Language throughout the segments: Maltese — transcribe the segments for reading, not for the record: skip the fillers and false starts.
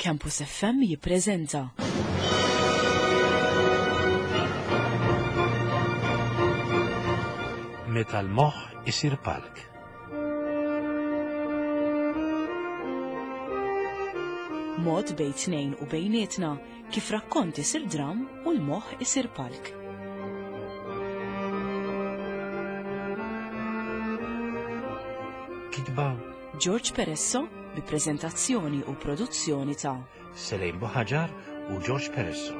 Campus FM jippreżenta Meta l-moħħ isir palk. mod bejn tnejn u bejnietna kif rakkont isir dram u l-moħħ isir palk. Kitba George Peresso bi preżentazzjoni u produzzjoni ta' Selejn Boħaġar u George Peresso.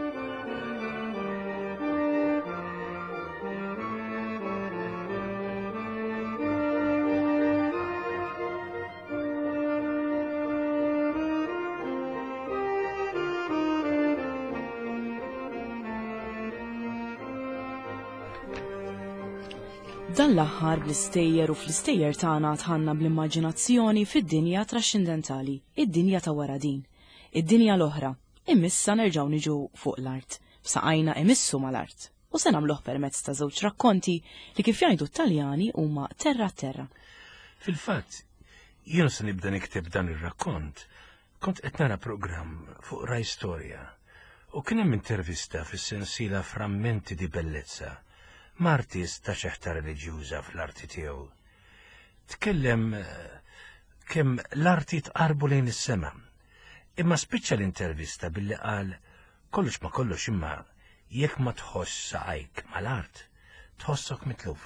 Dan l-aħħar bl-istejjer u fl-istejjer tagħna tħanna bl-immaġinazzjoni fid-dinja traxxindentali, id-dinja ta' wara din, id-dinja l-oħra, imissa nerġgħu niġu fuq l-art, b'saqajna imissu mal-art. U se nagħmluh permezz ta' żewġ rakkonti li kif jgħidu Taljani huma terra a terra. Fil-fatt, jiena se nibda nikteb dan ir-rakkont, kont qed nara programm fuq Rai Storja u kien hemm intervista fis-sensiela Frammenti di Bellezza Martist ta' xeħta reliġjuża fl-arti tiegħu. Tkellem kemm l-arti tqarbu lejn is-sema. Imma spiċċa l-intervista billi qal kollox ma kollox imma jekk ma tħoss saqajk mal-art, tħossok mitluf.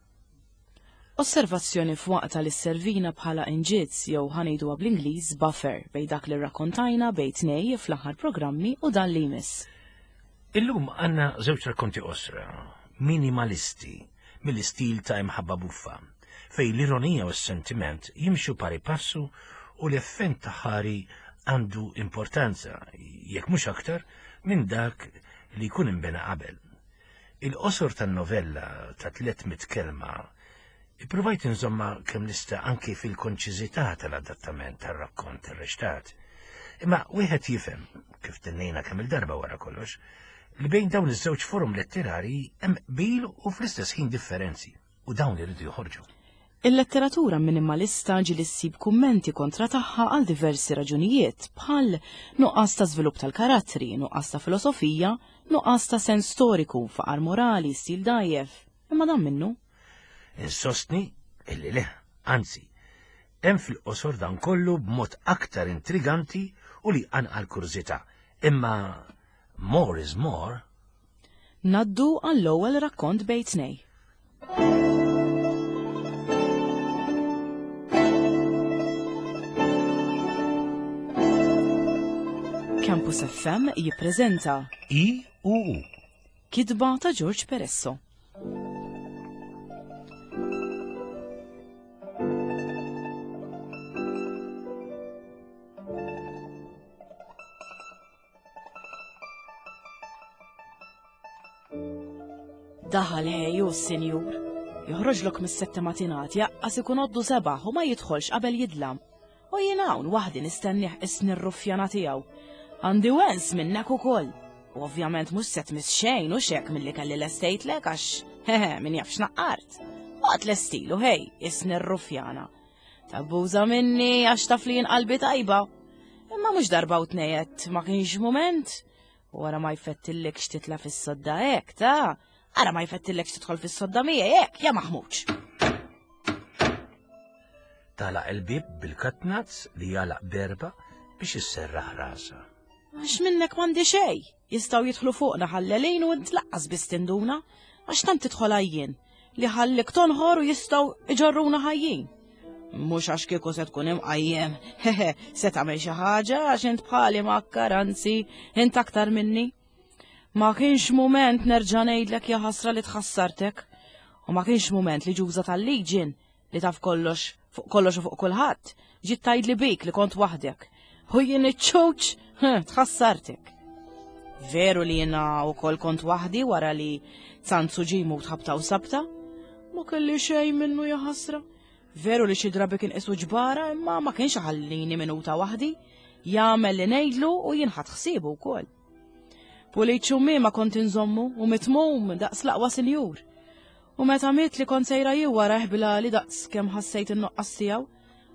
Osservazzjoni f'waqta li sservina bħala inġizz jew ħanejduha bl-Ingliż buffer bejn dak li rrakkontajna bejn tnej fl-aħħar programmi u dan li jmiss. Illum għandna żewġ rakkonti osra, minimalisti, mill-istil ta' Imħabba Buffa, fej l-ironija u s-sentiment jimxu pari passu u l-effent taħari għandu importanza, jekk mhux aktar, minn dak li jkun imbena qabel. Il-qosor tan-novella ta' 300 kelma ippruvajt inżomma kemm nista' anki fil-konċiżità tal-adattament tar-rakkont irrextat. Imma wieħed jifhem, kif tennejna kemm il-darba wara kollox, li bejn dawn iż-żewġ forum letterari hemm qbil u fl-istess ħin differenzi, u dawn iridu joħorġu. Il-letteratura minimalista ġieli ssib kummenti kontra tagħha għal diversi raġunijiet bħal nuqqas ta' żvilupp tal-karattri, nuqqas ta' filosofija, nuqqas ta' sens storiku, faqar morali, stil dajjef. Imma dan minnu? Insostni illi le, anzi, hemm fil-qosor dan kollu b'mod aktar intriganti u li anqal kurżità. Imma more is more. Naddu għall-ewwel rakkont bejn tnej. Campus FM jippreżenta I.U.U. Kitba ta' George Peresso. Daħal ħejju s-senjur, joħroġlok mis-setta matinat jaqqas ikun għoddu sebaħ u ma jidħolx qabel jidlam. U jien hawn waħdi nistenniħ isni r-ruffjana tiegħu. Għandi wens minnek ukoll. U ovvjament mhux se tmiss xejn u xek milli kelli l-estate lek għax min jafx naqqart. Għad l-estilu hej, isni r-ruffjana. Tabbuża minni għax taf li jinqalbi tajba. Imma mhux darba u tnejet ma kienx mument. U wara ma jfettilek x'titla fis-sodda hekk ta' Ara ma jfettilekx tidħol fis-sodda miegħi hekk, ja maħmuġ. Tagħlaq il-bib bil-katnazz li jalaq berba biex isserraħ rasa. Għax minnek m'għandi xejn, jistgħu jidħlu fuqna ħallelejn u ntlaqqas biss tinduna, għax tant tidħol ħajjin li ħallek tonħor u jistgħu iġorruna ħajjin. Mhux għax kieku se tkun imqajjem, se tagħmel xi ħaġa għax int bħali makkar anzi int aktar minni. Ma kienx mument nerġa' ngħidlek ja ħasra li tħassartek, u ma kienx mument li ġuża tal-liġin li taf kollox u fuq kulħadd, ġiet tgħidli bik li kont waħdek. U jien iċċewċ tħassartek. Veru li jiena wkoll kont waħdi wara li Zanzu ġimu tħabta u sabta? Ma kelli xejn minnu ja ħasra. Veru li xi drabi kien qisu ġbara imma ma kienx ħallini minuta waħdi, jagħmel li ngħidlu u jien ħadd ħsiebu wkoll. Puliċ ummi ma kont inżommu u mitmum daqs laqwa sinjur. U meta miet li kont sejra jiwara ħbila li daqs kemm ħassejt in-noqqas tiegħu,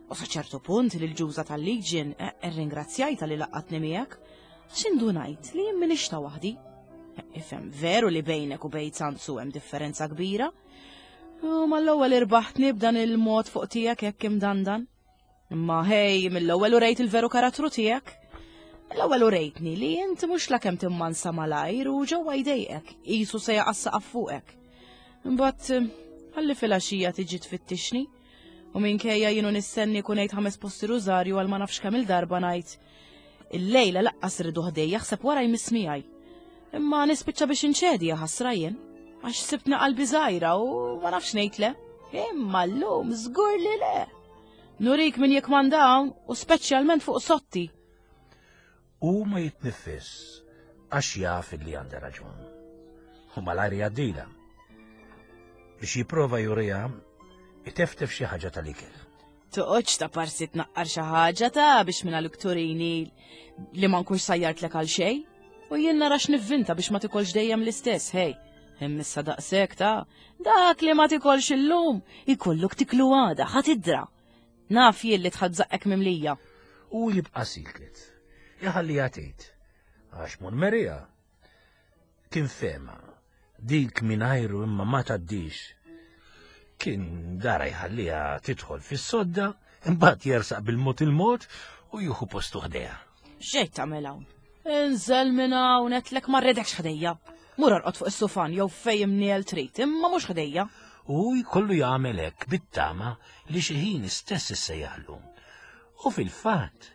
U sa ċertu punt li l-ġuża tal-Legion irringrazzjajta li laqqatni miegħek għax indunajt li jien minix ta' waħdi. Ifhem veru li bejnek u bejn Sanzu hemm differenza kbira. U mal-ewwel irbaħtni b'dan il-mod fuq tiegħek hekk imdandan. Imma ħej, mill-ewwel u rejt il-veru karattru tiegħek. L-ewwel u rejtni li inti mhux lakemm timmansa malajr u ġewwa jdejqek qisu se jaqassaq fuqek. Imbagħad ħalli filgħaxija tiġi tfittixni u minkejja jienu nistenni kun ngħid 5 posti rużarju għal ma nafx kemm il-darba ngħid. Il-lejla laqqas ridu ħdej jaħseb wara jmiss miegħi. Imma nispiċċa biex inċedi ħasra jien għax sibtna qalbi żgħira u ma nafx ngħid le. Imma llum żgur li le. Nurik min jikmandawn u speċjalment fuq sotti. U ma jitnifis għax jaf li għandha raġun. U malajr jgħaddila. Biex jipprova jurija jiteftef xi ħaġa tal-ikel. Toqgħodx ta' parsi tnaqqar xi ħaġa ta' biex minn l-ikturini li ma nkunx sajjartlek għal xejn. U jien nara x'nivvinta biex ma tikolx dejjem l-istess, hej. Immissa daqshekk ta' dak li ma tikolx illum ikollok tiklu għada ħatidra. Naf jien li tħadżaqek mimlija. U jibqa' siklet. Jaħalli għatejt. Għax mun merija. Kien fema. Dik minajru imma ma taddix. Kien dara jħallija tidħol fis-sodda, imbagħad jersaq bil-mod il-mod u jieħu postu ħdejha. Xejn tagħmel hawn. Inżel minn hawn netlek ma rredekx ħdejja. Mur orqod fuq is-sufan jew fejn imniel trid, imma mhux ħdejja. U jkollu jagħmel hekk bit-tama li xi ħin istess issejjaħlu. U fil-fatt.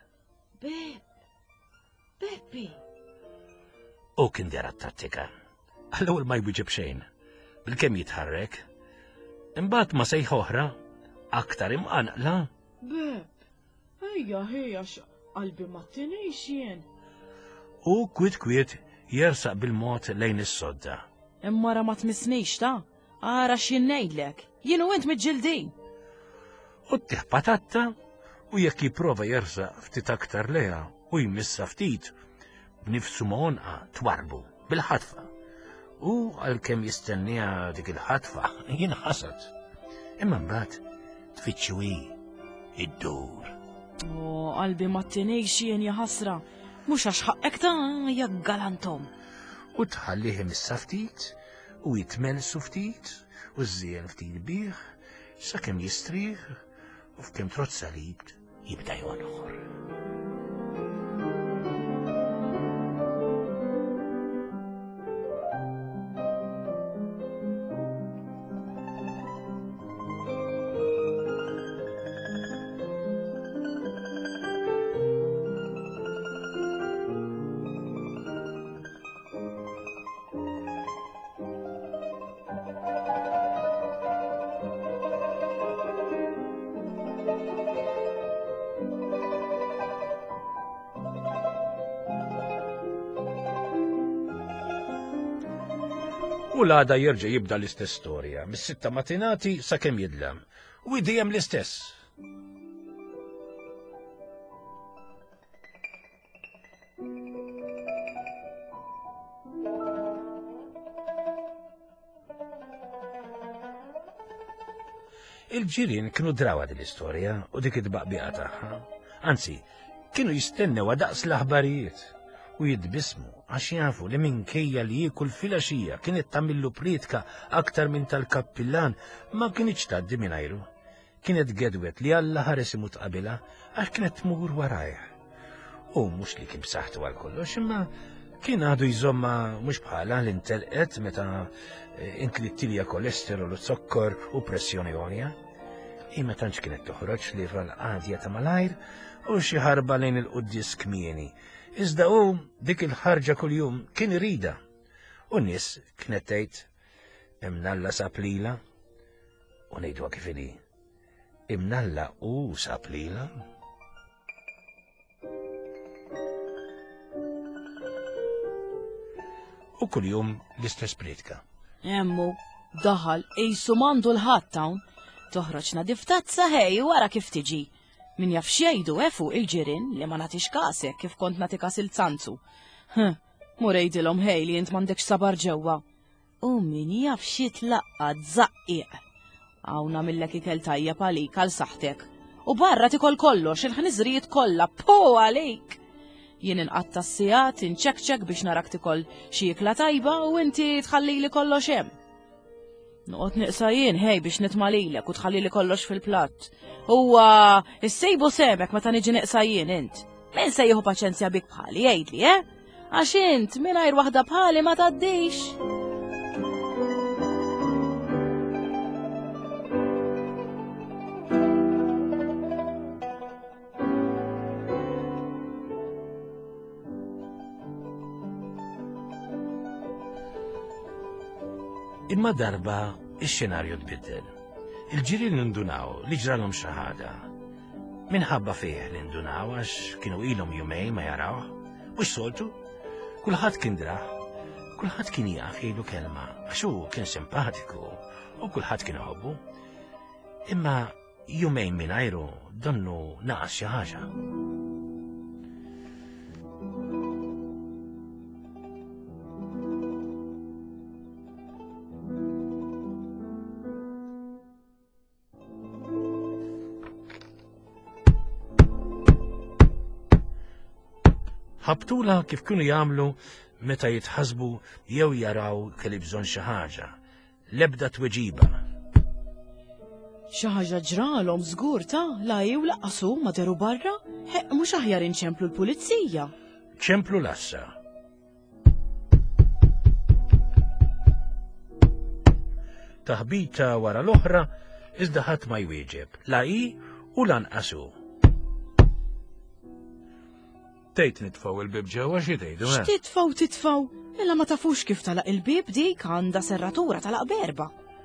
Beppi. U kien dera t-tattika. Għall-ewwel ma jbiġib xejn. Bil-kemm jitħarrek. Imbagħad ma sejħ oħra aktar imqanqla. Ejja qalbi ma tinejx jien. U kwiet jersaq bil-mod lejn is-sodda. Imma ra ma tmissnix ta' ara x'jien ngħidlek. Jien u int miġġildin. U ttieħ patatta u jekk jipprova jersaq ftit aktar leha u jmissa ftit b'nifsu monqa twarbu bil-ħatfa. U għalkemm jistennija dik il-ħatfa jinħasad. Imma mbagħad tfittxu id-dur. Qalbi ma tinejx jien ja ħasra. Mhux għax ħaqek ta' jak galantom. U tħallih imissa ftit u jitmelsu ftit u żżien ftit bih sakemm jistrieħ u f'kemm trott salib jibda jonħor. U l-għada jerġa' jibda l-istess storja, mis-6 matinati sakemm jidlem. U dejjem l-istess. Il-ġirien kienu drawa dil-istorja u dik id-baqbija tagħha. Anzi, kienu jistennew daqs l-aħbarijiet u jitbismu għax jafu li minkejja li jiekul filgħaxija kienet tagħmillu pritka aktar minn tal-kappillan ma kienx tgħaddi mingħajru. Kienet gedwet li Alla ħares imut qabilha għax kienet tmur warajh. U mhux li kien b'saħħtu għal kollox, imma kien għadu jżomma mhux bħala li ntelqet meta inklittilja kolesterol u zokkor u pressjoni għolja. Ma tantx kienet toħroġ li l-qadja ta' malajr u xi ħarba lejn il-qudies kmieni. Iżda hu dik il-ħarġa kuljum kien irida. U n-nies kienet tgħid imnalla saplila u ngħidwa kif inhi. Imnalla u saplila. U kuljum l-istess pritka. Emmu, daħal qisu mandu l-ħadd hawn. Toħroġ nadiftazza ħej wara kif tiġi. Min jaf xejdu fuq il-ġirin li ma nagħtix kasek kif kont nagħti kas il-Sanzu. Mur ngħidilhom ħej li int m'għandekx sabar ġewwa. U min jaf xi tlaqqad żaqqiq. Hawn nagħmillek ikel tajjeb għalik għal saħtek u barra tikol kollox il-ħniżrijiet kollha po għalik. Jien inqatta s-sijat inċekċek biex narak tikol xi ikla tajba u inti tħallili kollox hemm. Noqgħod niqsa jien hej biex nitmalilek u tħallili kollox fil-platt. Huwa issejbu semek meta niġi niqsa jien int. Min se jieħu paċenzja bik bħali jgħidli, Għax int mingħajr waħda bħali ma tgħaddix. Imma darba ix-xenarju tbiddel. Il-ġirien nindunaw li ġralhom xi ħaġa. Minħabba fih nindunaw għax kienu ilhom jumejn ma jarawh, mhux soltu. Kulħadd kien draħ, kulħadd kien jaf jgħidu kelma għax hu kien simpatiku u kulħadd kien iħobbu. Imma jumejn mingħajru donnu naqas xi ħaġa. ħabtula kif kienu jagħmlu meta jitħasbu jew jaraw kelli bżonn xi ħaġa. L-ebda tweġiba. Xi ħaġa ġralhom żgur la jew laqqasu ma deru barra? Mhux aħjar inċemplu l-pulizija. ċemplu lassa. Taħbita wara l-oħra iżda ħadd ma jwieġeb, la hi u lanqasu. Tgħid nitfgħu il-bib ġewwa xi tgħidu? X'titfgħu? Illa ma tafux kif talaq il-bib dik għandha serratura talaq berba.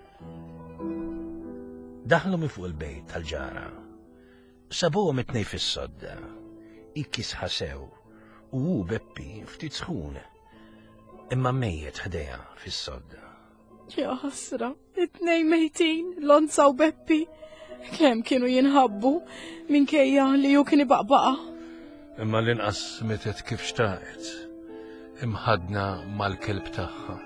Daħlu mi fuq il-bejt tal-ġara. Sabuhom it-tnejn fis-sodda. Ikkis ħasew u hu Beppi ftit sħun. Imma mejjed ħdejha fis-sodda. Ja ħasra, it-tnejn mejtin, Lonza u Beppi. Kemm kienu jinħabbu minkejja li ju kien ibaqbaqa. Imma l-inqas metet kif xtaqet, imħadna mal-kelb tagħha.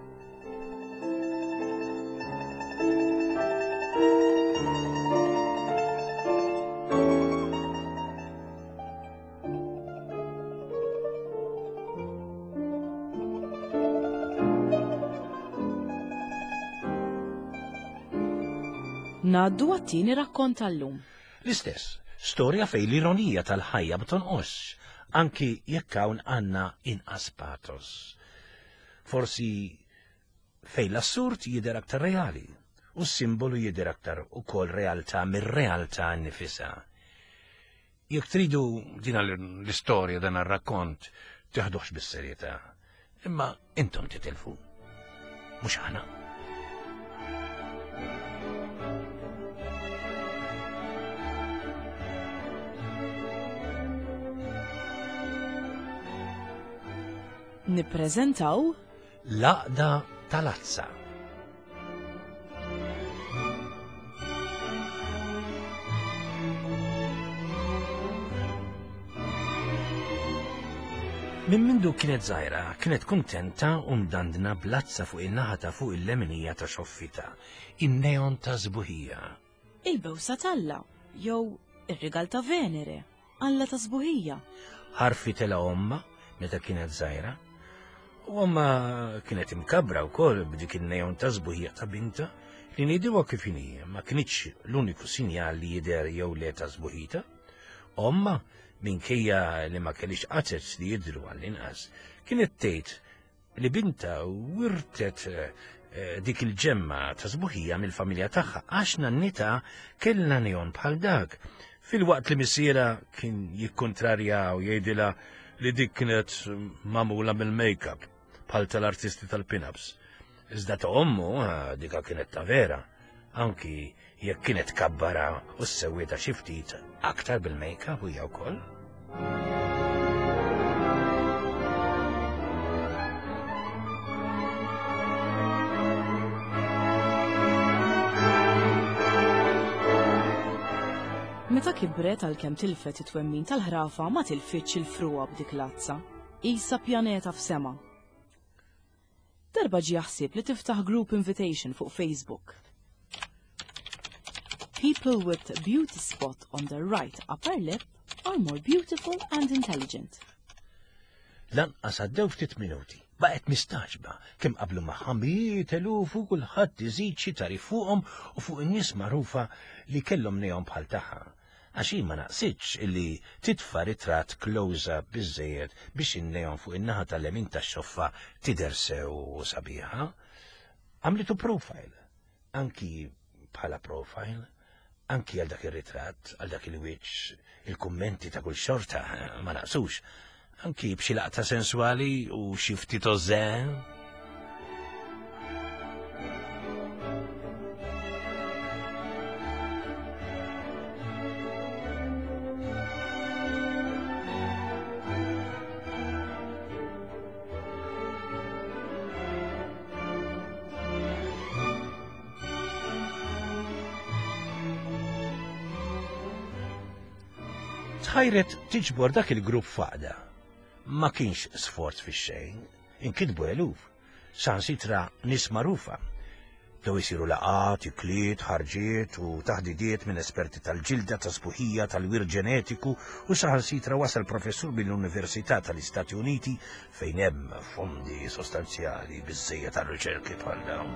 Naddu għattini rakkont tal-lum. L-istess. Storja fej l-ironija tal-ħajja b'tonqos, anki jekk hawn għandna inqas patos. Forsi fej l-assurd jidher aktar reali u s-simbolu jidher aktar ukoll realtà mir-realtà nnifisha. Jekk tridu din l-istorja dan ar-rakkont teħduhx bis-serjetà, imma intom titilfu. Mhux aħna. Nippreżentaw L-Għaqda tal-Azza. Min mindu kienet żgħira, kienet kuntenta u mdandna blazza fuq in-naħa ta' fuq il-leminija ta' xoffita, in-neon ta' żbuħija. Il-bewsa talla, jew ir-rigal ta' Venere, alla ta' żbuħija. Ħarfi tela omma meta kienet żgħira. U omma kienet imkabra wkoll b'dik in-neon ta' żbuħija ta' binta li ngħiduha kif inhi ma kienx l-uniku sinjal li jidher jew le ta' żbuħita. Omma minkejja li ma kellix qatet li jidhru għall-inqas kienet tgħid li binta wirtet dik il-ġemma ta' żbuħija mill-familja tagħha għax nannita kellha neon bħal dak. Fil-waqt li missiera kien jikkontrarja u jgħidilha li dik kienet magħmula mill-makeup bħal tal-artisti tal-pin-ups. Iżda ta' ommu dika kienet ta' vera, anki jekk kienet kabbara u s-sewwieta xi ftit aktar bil-makeup u hija wkoll. Meta kibret għalkemm tilfet it-twemmin tal-ħrafa ma tilfitx il-fruwa b'dik l-azza. Isa pjaneta f'sema. Darba ġie jaħsib li tiftaħ group invitation fuq Facebook. people with a beauty spot on their right upper lip are more beautiful and intelligent. Lanqas għaddew ftit minuti. Baqgħet mistaġba kemm qablu magħha mijiet eluf u kulħadd iżid xi tarif fuqhom u fuq in-nies magħrufa li kellhom nejhom bħal tagħha. Għax ma naqsitx illi titfa' ritratt close-up biżżejjed biex innejhom fuq in-naħa tal-lemin tax-xoffa tidher sew sabiħa. Għamlitu profile, anki bħala profile, anki għal dak ir-ritratt, għal dak il-wiċċ, il-kummenti ta' kull xorta ma naqsux. Anki b'xi laqta sensuali u xi ftit ożżen. Tħajret tiġbor dak il-grupp faqda. Ma kienx sforz fix-xejn, inkitbu eluf, sansitra nies magħrufa. Dew isiru laqat, ikliet, ħarġiet u taħdidiet minn esperti tal-ġilda, tas-sbuħija, tal-wir ġenetiku u saħansitra wasal professur mill-Università tal-Istati Uniti fejn hemm fondi sostanzjali biżżejjed tar-riċerki bħal dawn.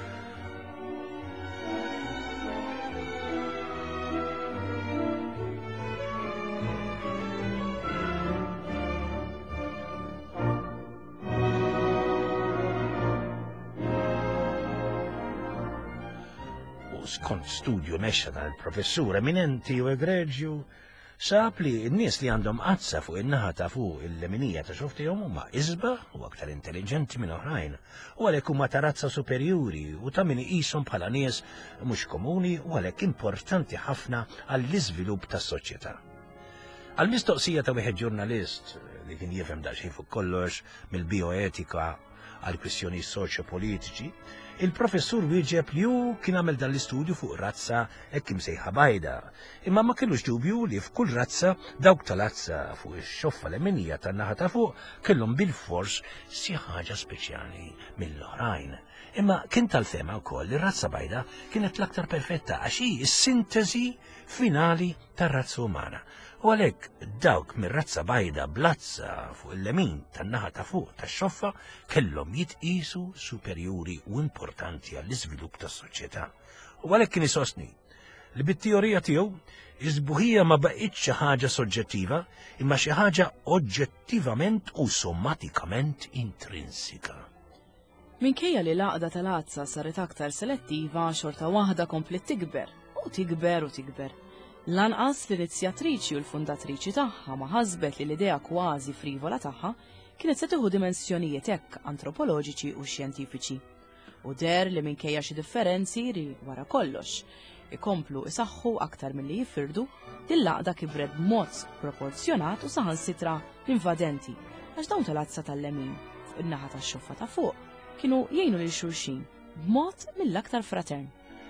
Skont studju mexxa tal-professur eminenti u egreġju, sab li n-nies li għandhom qazza fuq in-naħa ta' fuq il-leminija ta' xoftihom huma iżbaħ u aktar intelligenti minn oħrajn, u għalhekk huma ta' razza superjuri u ta' min iqishom bħala nies mhux komuni u għalhekk importanti ħafna għall-iżvilupp tas-soċjetà. Għall-mistoqsija ta' wieħed ġurnalist li kien jifhem daqsxejn fuq kollox mill-bioetika għal kwistjoni soċjopolitiċi, il-professur wieġeb li hu kien għamel dan l-istudju fuq razza hekk imsejħa bajda, imma ma kellux dubju li f'kull razza dawk tal-razza fuq ix-xoffa leminija tan-naħa ta' fuq kellhom bil-fors xi ħaġa speċjali mill-oħrajn. Imma kien tal-fema wkoll li r-razza bajda kienet l-aktar perfetta għax hi s-sintesi finali tar-razza umana. U għalhekk dawk mir-razza bajda blazza fuq il-lemin tan-naħa ta' fuq tax-xoffa kellhom jitqisu superjuri u importanti għall-iżvilupp tas-soċjetà. U għalhekk kien isostni li bit-teorija tiegħu iż-sbuħija ma baqgħitx xi ħaġa soġġettiva imma xi ħaġa oġġettivament u somatikament intrinsika. Minkejja li l-għaqda tal-għazza saret aktar selettiva, xorta waħda komplet tikber u tikber u tikber. Lanqas l-inizjatriċi u l-fundatriċi tagħha ma ħasbet li l-idea kważi frivola tagħha kienet se tieħu dimensjonijiet hekk antropoloġiċi u xjentifiċi. U der li minkejja xi differenzi li wara kollox ikomplu isaħħu aktar milli jifirdu, dil-laqda kibret b'mod proporzjonat u saħansitra invadenti għax dawn tal-azza tal-lemin fuq in-naħa tax-xoffa ta' fuq kienu jgħinu lil xulxin b'mod mill-aktar fratern.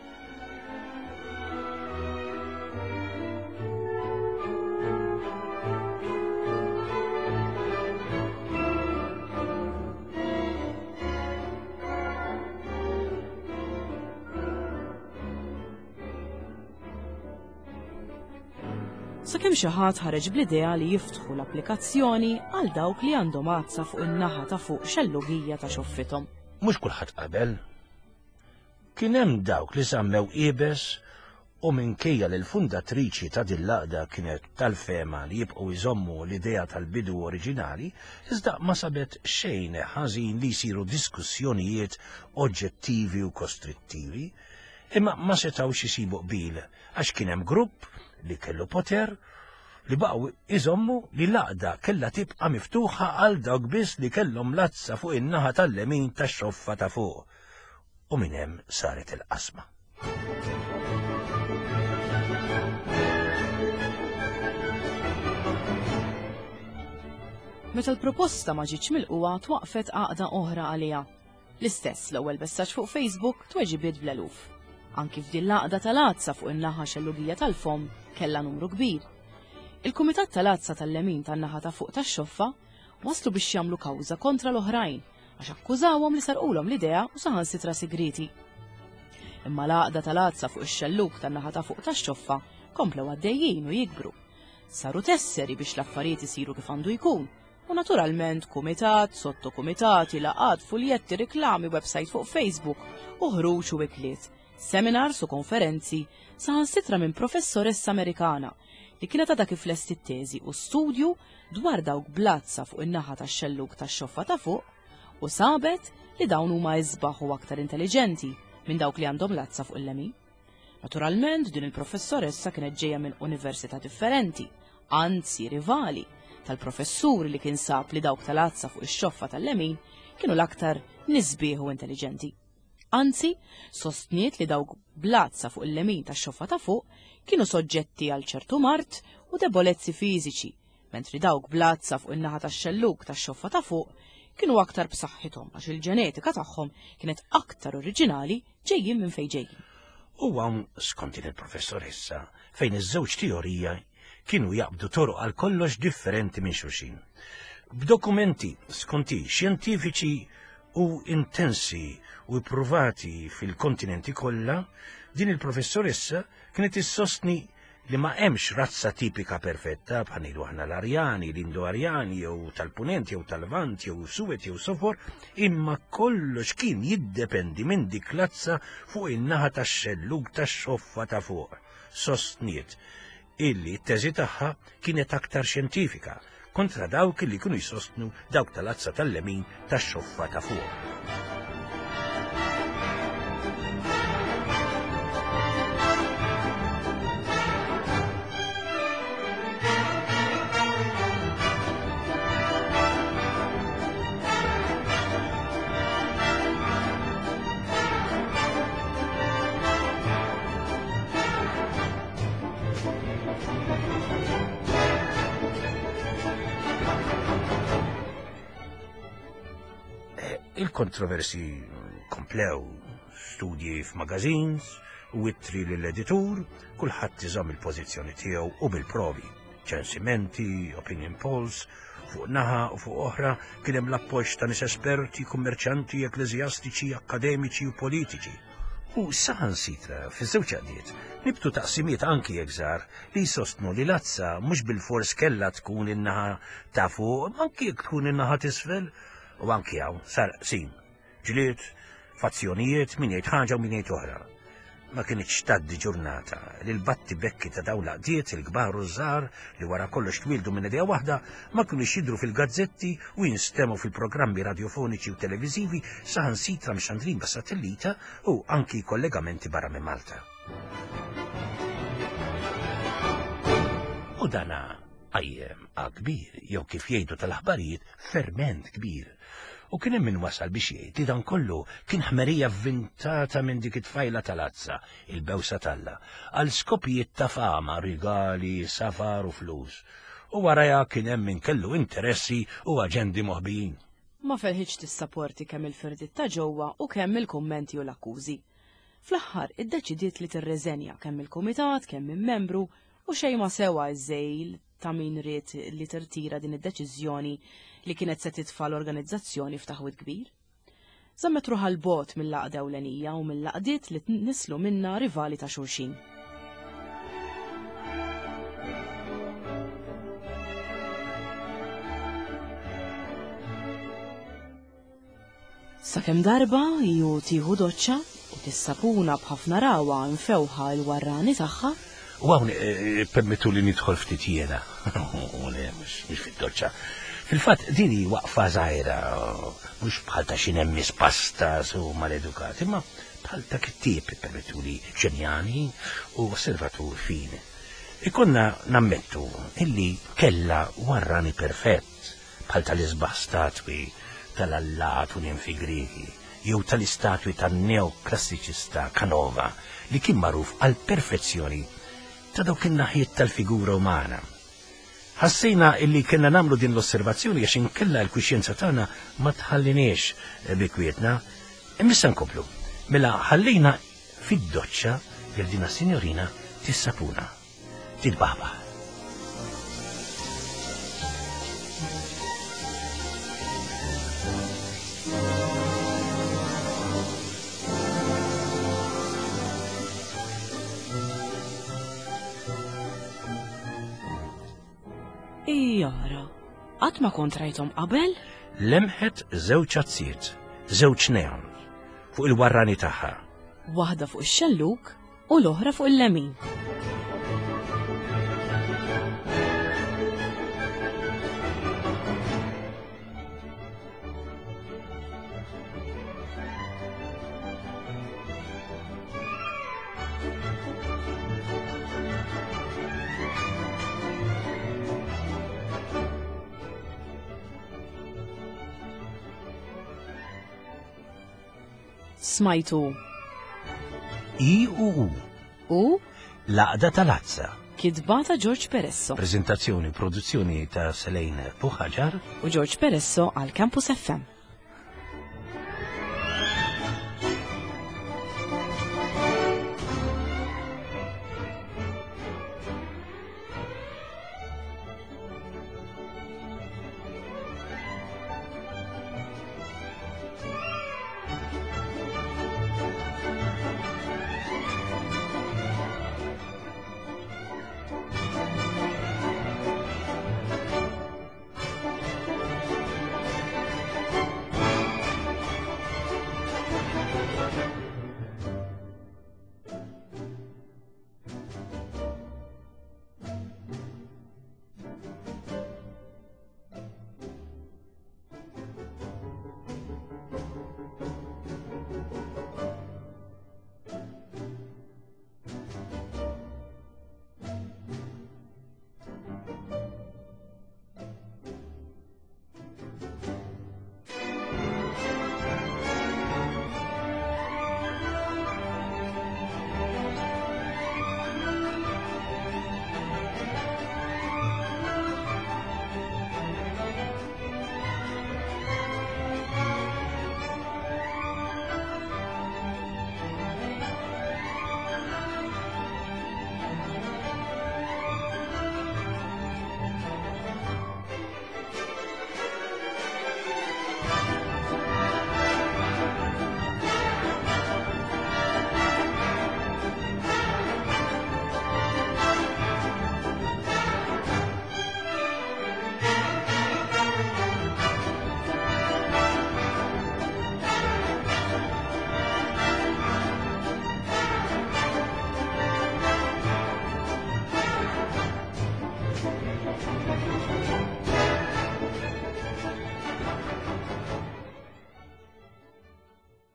Sakemm xi ħadd ħareġ bl-idea li jiftħu l-applikazzjoni għal dawk li għandhom għazza fuq in-naħa ta' fuq xellugija ta' xoffithom. Mhux kulħadd qabel. Kien hemm dawk li sammew qiebes u minkejja li l-fundatriċi ta' din l-għaqda kienet tal-fema li jibqgħu jżommu l-idea tal-bidu oriġinali, iżda ma sabet xejn ħażin li jsiru diskussjonijiet oġġettivi u kostrittivi, imma ma setgħux isibu qbil għax kien hemm grupp li kellu poter li baqgħu iżommu li l-għaqda kellha tibqa' miftuħa għal dawk biss li kellhom lazza fuq in-naħa tal-lemin tax-xoffa ta' fuq. U minn hemm saret il-qasma. Meta l-proposta ma ġietx milquha twaqfet għaqda oħra għaliha. L-istess l-ewwel messaġġ fuq Facebook tweġibiet bl-eluf. Anki f'din l-għaqda tal-għazza fuq in-naħa xellugija tal-fom kellha numru kbir. Il-Kumitat tal-Għazza tal-Lemin tan-naħa ta' fuq tax-xoffa waslu biex jagħmlu kawża kontra l-oħrajn għax akkużawhom li sarqulhom l-idea u saħansitra sigriti. imma l-għaqda tal-azza fuq ix-xelluk tan-naħa ta' fuq tax-xoffa komplew għaddejjin u jikbru. Saru tesseri biex l-affarijiet isiru kif għandu jkun. U naturalment kumitat, sottokumitati, laqat, fuljetti, riklami, website fuq Facebook u ħruġ u wikliet, seminars u konferenzi saħansitra minn professoressa Amerikana li kienet għadha kif lest it-teżi u studju dwar dawk blazza fuq in-naħa tax-xelluk tax-xoffa ta' fuq u sabet li dawn huma iżbaħ u aktar intelligenti minn dawk li għandhom lazza fuq il-lemin. Naturalment din il-professoressa kienet ġejja minn università differenti, anzi rivali tal-professur li kien sab li dawk tal-azza fuq ix-xoffa tal-lemin kienu l-aktar nisbieħ u intelligenti. Anzi, sostniet li dawk blazza fuq il-lemin tax-xoffa ta' fuq kienu soġġetti għal ċertu mart u debolezzi fiżiċi, mentri dawk blazza fuq in-naħa tax-xelluk tax-xoffa ta' fuq kienu aktar b'saħħithom għax il-ġenetika tagħhom kienet aktar oriġinali ġejjin minn fejn ġejjin. U hawn skont il-professoressa fejn iż-żewġ teorija kienu jaqbdu toroq għal kollox differenti minn xulxin. B'dokumenti skonti xjentifiċi u intensi u provati fil-kontinenti kollha, din il-professoressa kienet issostni li ma hemmx razza tipika perfetta bħanilu aħna l-Arjani, l-Indo-Arjani jew tal-Punent jew tal-Levant jew Suwed jew Sofor, imma kollox kien jiddependi minn dik razza fuq in-naħa tax-xelluk tax-xoffa ta' fuq. Sostniet illi t-teżi tagħha kienet aktar xjentifika kontra dawk li kienu jsostnu dawk tal-azza tal-lemin tax-xoffa ta' fuq. Il-kontroversi komplew, studji f'magazins, u ittri lill-editur, kulħadd iżomm il-pożizzjoni tiegħu u bil-provi, ċensimenti, opinion polls, fuq naħa u fuq oħra kien hemm l-appoġġ ta' nies esperti, kummerċanti, ekleżjastiċi, akademiċi u politiċi. U saħansitra fiż-żewġ għaddiet nibtu taqsimiet anki żgħar li jsostnu li l-azza mhux bil-fors kellha tkun in-naħa ta' fuq, anki jekk tkun in-naħa t'isfel. U anki hawn sar sin, ġlied, fazzjonijiet, min jgħid ħaġa u min jgħid oħra. Ma kienx tgħaddi ġurnata li l-batti bekki ta' dawn l-għaqdiet il-kbar u żgħar li wara kollox twildu minn idea waħda ma kienux jidhru fil-gazzetti u jinstemu fil-programmi radiofoniċi u televiżivi saħansitra mxandrin b'satellita u anki kollegamenti barra minn Malta. U dana għajjem kbir, jew kif jgħidu tal-aħbarijiet ferment kbir. U kien hemm min wasal biex jgħid li dan kollu kien ħmerija vvintata minn dik it-tfajla tal-azza, il-bewsa talla, għal skopijiet ta' fama, rigali, safar u flus. U warajha kien hemm min kellu interessi u aġendi moħbijin. Ma felħiġ tissapporti kemm il-firdit ta' ġewwa u kemm il-kummenti u l-akkużi. Fl-aħħar iddeċidiet li tirreżenja kemm il-kumitat, kemm il-membru u xejn ma sewa ż-żejl ta' min ried li tirtira din id-deċiżjoni li kienet se titfa' l-organizzazzjoni f'taħwit kbir. Żammet ruħha l-bot mill-laqda ewlenija u mill-laqdiet li nislu minna rivali ta' xulxin. Sakemm darba ju tieħu doċċa u tissapuna b'ħafna rawa mfewħa l-warrani tagħha. U hawn permettu li nidħol ftit jiena. U le mhux fid-doċċa. Fil-fatt dini waqfa żgħira, mhux bħal ta' xi nemmis pastas u maledukati, imma bħal ta' kittieb permettu li ġenjani u osservatur fin. Ikonna nammettu illi kella warrani perfett bħal tal-isbaħ statwi tal-Allat u ninfi Griegi, jew tal-istatwi tan-neoklassiċista Canova li kien magħruf għal perfezzjoni ta' dawk in-naħiet tal-figura umana. Ħassejna illi kienna namlu din l-osservazzjoni għax inkella l-kuxjenza tagħna ma tħallinix bi kwietna. Imissa nkomplu, mela ħallejna fid-doċċa lil din is-sinjorina tissapuna, titbaħbaħ. qatt ma kont rajthom qabel? Lemħet żewġ azziet, żewġ neon, fuq il-warrani tagħha. Waħda fuq ix-xelluk u l-oħra fuq il-lemin. Smajtu I u U. u Laqda tal-azza. kitba ta' George Peresso Prezentazzjoni, produzzjoni ta' Selejn Puħaġar. u George Peresso għal Campus FM.